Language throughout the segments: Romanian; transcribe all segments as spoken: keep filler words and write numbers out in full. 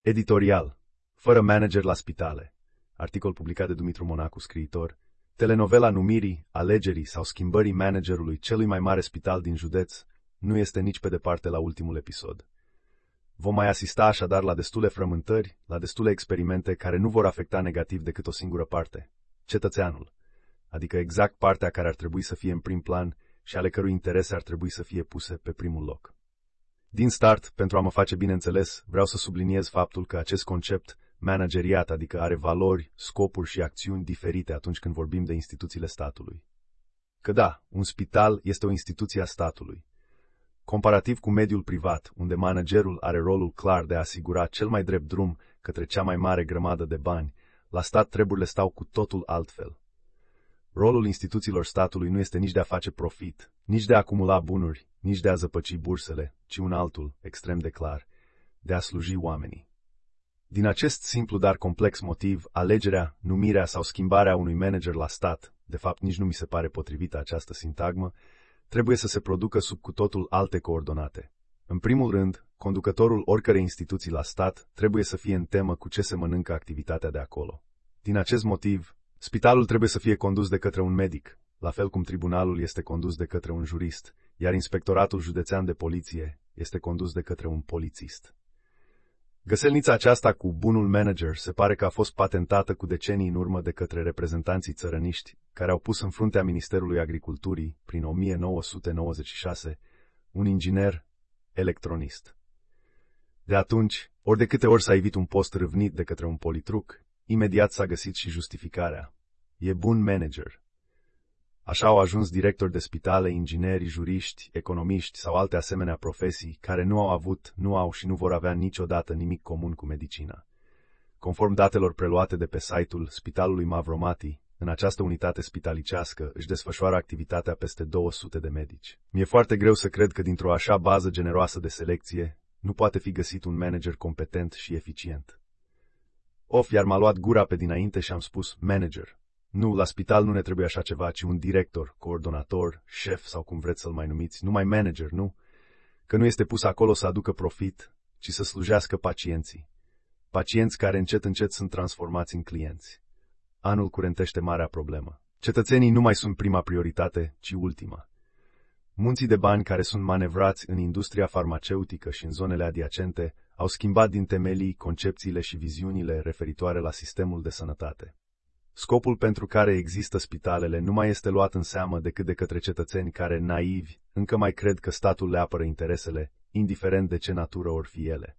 Editorial. Fără manager la spitale. Articol publicat de Dumitru Monacu, scriitor. Telenovela numirii, alegerii sau schimbării managerului celui mai mare spital din județ nu este nici pe departe la ultimul episod. Vom mai asista așadar la destule frământări, la destule experimente care nu vor afecta negativ decât o singură parte, cetățeanul, adică exact partea care ar trebui să fie în prim plan și ale cărui interese ar trebui să fie puse pe primul loc. Din start, pentru a mă face bine înțeles, vreau să subliniez faptul că acest concept manageriat, adică are valori, scopuri și acțiuni diferite atunci când vorbim de instituțiile statului. Că da, un spital este o instituție a statului. Comparativ cu mediul privat, unde managerul are rolul clar de a asigura cel mai drept drum către cea mai mare grămadă de bani, la stat treburile stau cu totul altfel. Rolul instituțiilor statului nu este nici de a face profit, nici de a acumula bunuri, nici de a zăpăci bursele, ci un altul, extrem de clar, de a sluji oamenii. Din acest simplu, dar complex motiv, alegerea, numirea sau schimbarea unui manager la stat, de fapt nici nu mi se pare potrivită această sintagmă, trebuie să se producă sub cu totul alte coordonate. În primul rând, conducătorul oricărei instituții la stat trebuie să fie în temă cu ce se mănâncă activitatea de acolo. Din acest motiv, spitalul trebuie să fie condus de către un medic, la fel cum tribunalul este condus de către un jurist, iar inspectoratul județean de poliție este condus de către un polițist. Găselnița aceasta cu bunul manager se pare că a fost patentată cu decenii în urmă de către reprezentanții țărăniști, care au pus în fruntea Ministerului Agriculturii, prin o mie nouă sute nouăzeci și șase, un inginer electronist. De atunci, ori de câte ori s-a evit un post râvnit de către un politruc, imediat s-a găsit și justificarea. E bun manager. Așa au ajuns directori de spitale, ingineri, juriști, economiști sau alte asemenea profesii care nu au avut, nu au și nu vor avea niciodată nimic comun cu medicina. Conform datelor preluate de pe site-ul Spitalului Mavromati, în această unitate spitalicească își desfășoară activitatea peste două sute de medici. Mi-e foarte greu să cred că dintr-o așa bază generoasă de selecție nu poate fi găsit un manager competent și eficient. Of, iar m-a luat gura pe dinainte și am spus manager. Nu, la spital nu ne trebuie așa ceva, ci un director, coordonator, șef sau cum vreți să-l mai numiți, numai manager, nu? Că nu este pus acolo să aducă profit, ci să slujească pacienții. Pacienți care încet încet sunt transformați în clienți. Anul curentește marea problemă. Cetățenii nu mai sunt prima prioritate, ci ultima. Munții de bani care sunt manevrați în industria farmaceutică și în zonele adiacente au schimbat din temelii concepțiile și viziunile referitoare la sistemul de sănătate. Scopul pentru care există spitalele nu mai este luat în seamă decât de către cetățeni care, naivi, încă mai cred că statul le apără interesele, indiferent de ce natură or fi ele.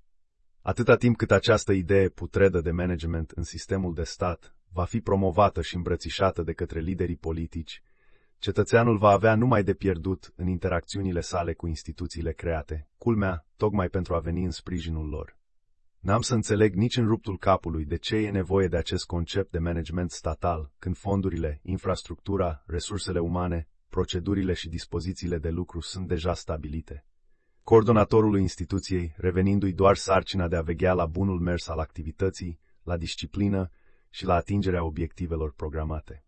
Atâta timp cât această idee putredă de management în sistemul de stat va fi promovată și îmbrățișată de către liderii politici, cetățeanul va avea numai de pierdut în interacțiunile sale cu instituțiile create, culmea, tocmai pentru a veni în sprijinul lor. N-am să înțeleg nici în ruptul capului de ce e nevoie de acest concept de management statal, când fondurile, infrastructura, resursele umane, procedurile și dispozițiile de lucru sunt deja stabilite. Coordonatorul instituției, revenindu-i doar sarcina de a veghea la bunul mers al activității, la disciplină și la atingerea obiectivelor programate.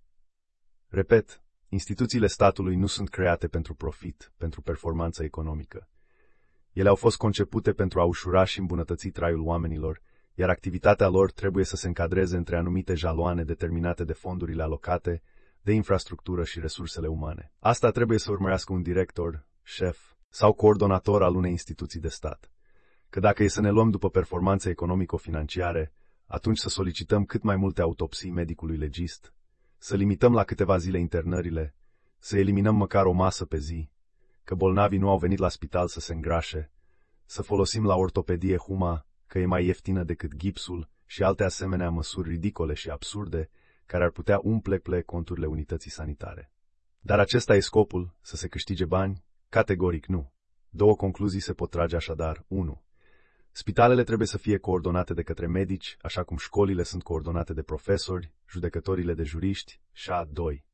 Repet, instituțiile statului nu sunt create pentru profit, pentru performanță economică. Ele au fost concepute pentru a ușura și îmbunătăți traiul oamenilor, iar activitatea lor trebuie să se încadreze între anumite jaloane determinate de fondurile alocate, de infrastructură și resursele umane. Asta trebuie să urmărească un director, șef sau coordonator al unei instituții de stat. Că dacă e să ne luăm după performanțe economico-financiare, atunci să solicităm cât mai multe autopsii medicului legist, să limităm la câteva zile internările, să eliminăm măcar o masă pe zi, că bolnavii nu au venit la spital să se îngrașe, să folosim la ortopedie huma, că e mai ieftină decât gipsul și alte asemenea măsuri ridicole și absurde, care ar putea umple conturile unității sanitare. Dar acesta e scopul, să se câștige bani? Categoric nu. Două concluzii se pot trage așadar. unu. Spitalele trebuie să fie coordonate de către medici, așa cum școlile sunt coordonate de profesori, judecătorile de juriști, și a doi.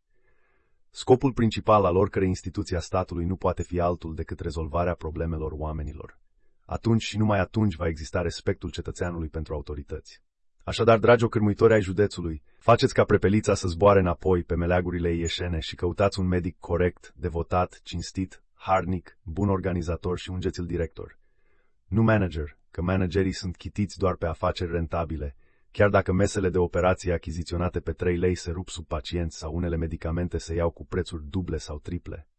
Scopul principal al oricărei instituții a statului nu poate fi altul decât rezolvarea problemelor oamenilor. Atunci și numai atunci va exista respectul cetățeanului pentru autorități. Așadar, dragi ocârmuitori ai județului, faceți ca prepelița să zboare înapoi pe meleagurile ieșene și căutați un medic corect, devotat, cinstit, harnic, bun organizator și ungeți-l director. Nu manager, că managerii sunt chitiți doar pe afaceri rentabile, chiar dacă mesele de operație achiziționate pe trei lei se rup sub pacienți sau unele medicamente se iau cu prețuri duble sau triple.